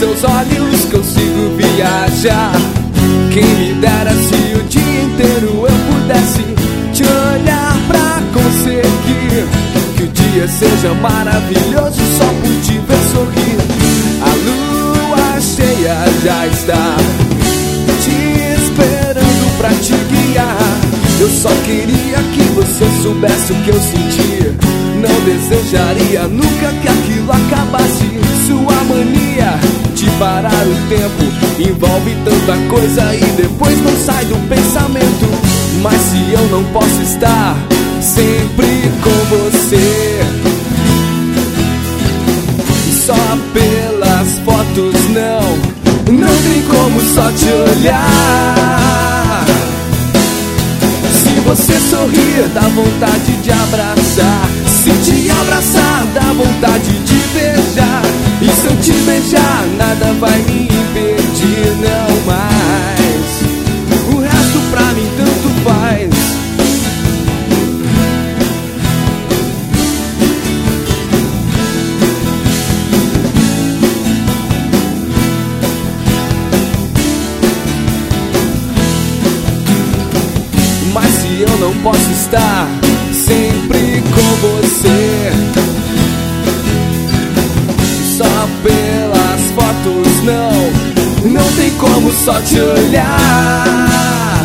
seus olhos consigo viajar. Quem me dera se o dia inteiro eu pudesse te olhar pra conseguir que o dia seja maravilhoso só por te ver sorrir. A lua cheia já está te esperando pra te guiar. Eu só queria que você soubesse o que eu senti. Não desejaria nunca que aquilo acabasse. Sua mania de parar o tempo envolve tanta coisa e depois não sai do pensamento. Mas se eu não posso estar sempre com você, só pelas fotos não tem como só te olhar. Se você sorrir, dá vontade de abraçar. Se te abraçar, dá vontade de beijar. E se eu te beijar, nada vai me impedir, não mais. O resto pra mim tanto faz. Mas se eu não posso estar sempre com você, só pelas fotos não tem como só te olhar.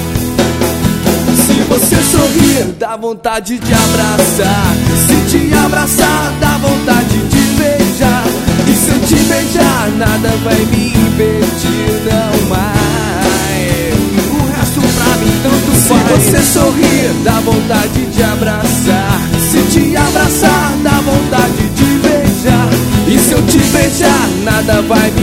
Se você sorrir, dá vontade de abraçar. Se te abraçar, dá vontade de beijar. E se eu te beijar, nada vai me impedir, não mais. O resto pra mim tanto faz. Se você sorrir, dá vontade de abraçar. Se te abraçar, dá vontade de beijar. E se eu te beijar, nada vai